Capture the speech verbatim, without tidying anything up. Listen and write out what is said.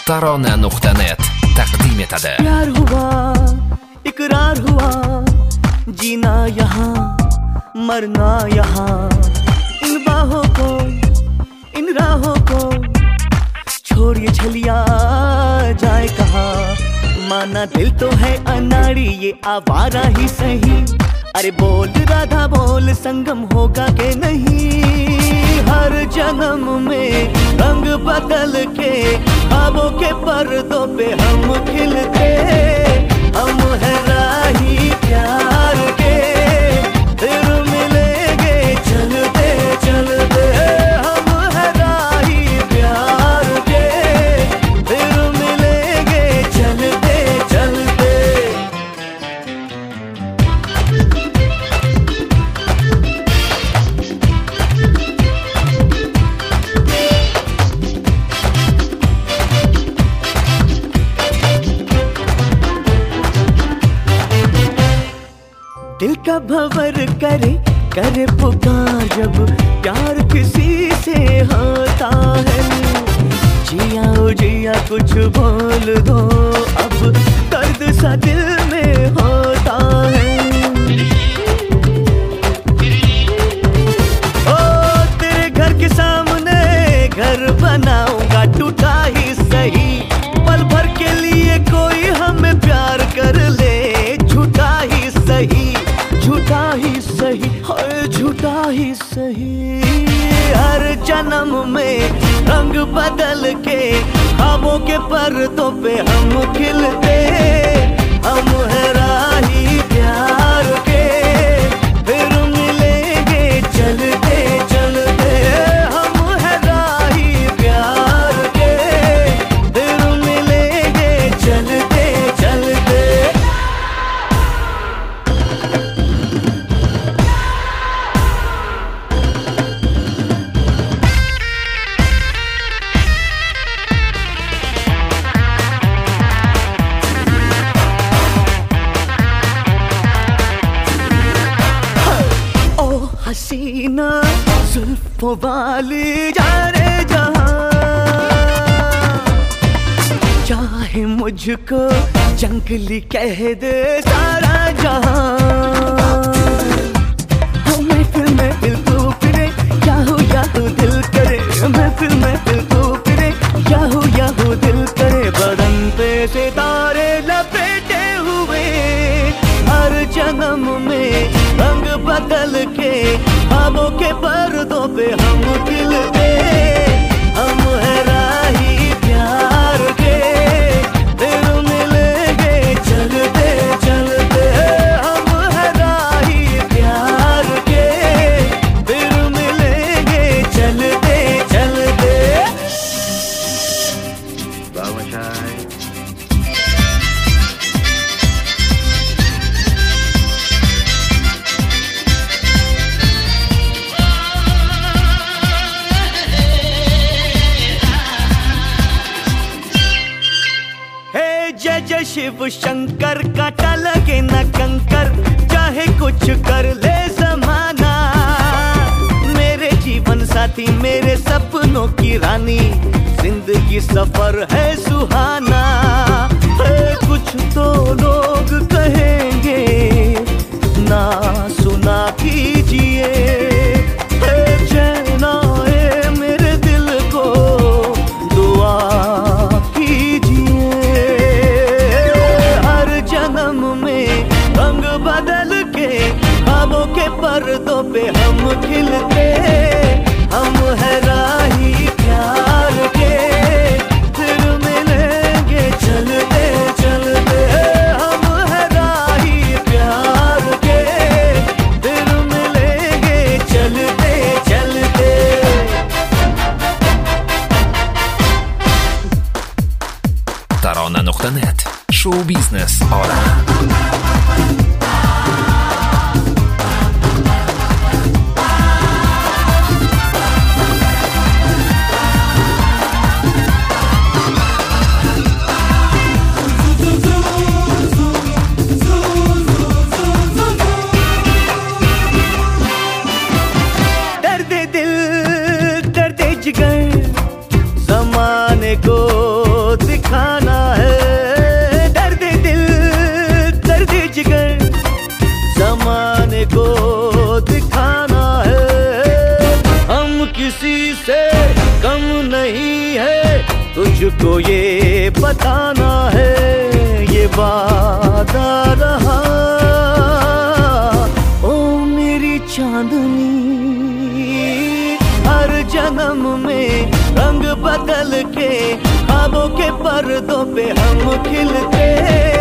ترانة نقطة نت تقديم تده. प्यार हुआ इकरार हुआ जीना यहाँ मरना यहाँ इन बाहों को इन राहों को छोड़ ये छलिया जाए कहाँ। माना दिल तो है अनाड़ी ये आवारा ही सही। अरे बोल राधा बोल संगम होगा के नहीं। हर जन्म में रंग बदल के ख्वाबों के पर्दों पे हम खिलते। हम है राही प्यार के फिर मिलेंगे चलते चलते। हम है राही प्यार के फिर मिलेंगे चलते चलते। दिल का भंवर करे करे पुकार जब प्यार किसी से होता है। जिया ओ जिया कुछ बोल दो अब दर्द सा दिल में होता है। ओ तेरे घर के सामने घर बनाऊंगा टूटा ही सही। पल भर के लिए कोई हमें प्यार कर ले झूठा ही सही झूठा ही सही हाय झूठा ही सही। हर जन्म में रंग बदल के ख्वाबों के पर्दों पे हम खिलते। हम है राही प्यार के फिर मिलेंगे चलते चलते। हम है राही प्यार के फिर मिलेंगे चलते चलते। हसीना जुल्फों वाली जा रे जहां चाहे मुझको जंगली कह दे सारा जहां। महफिल में दिल तो फिरे याहू याहू दिल करे। महफिल में दिल तो फिरे याहू याहू दिल करे। बदन पे सितारे लपेटे हुए हर जन्म में रंग बदल के ख्वाबों के पर्दों पे हम खिलते। हम है राही प्यार के फिर मिलेंगे चलते चलते। हम है राही प्यार के फिर मिलेंगे चलते चलते। जय जय शिव शंकर काटा लगे न कंकर चाहे कुछ कर ले जमाना। मेरे जीवन साथी मेरे सपनों की रानी जिंदगी सफर है सुहाना। कुछ तो लोग कहेंगे ना सुना कीजिए। चैन आए मेरे दिल को दुआ रंग बदल के ख्वाबों के पर्दों पे हम खिलते। हम है राही प्यार के फिर मिलेंगे चलते चलते। हम है राही प्यार के फिर मिलेंगे चलते चलते। ترانة نقطة نت شو بيزنس آرا. जमाने को दिखाना है हम किसी से कम नहीं है, तुझको ये बताना है, ये वादा रहा ओ मेरी चांदनी। हर जन्म में रंग बदल के ख्वाबों के पर्दों पे हम खिलते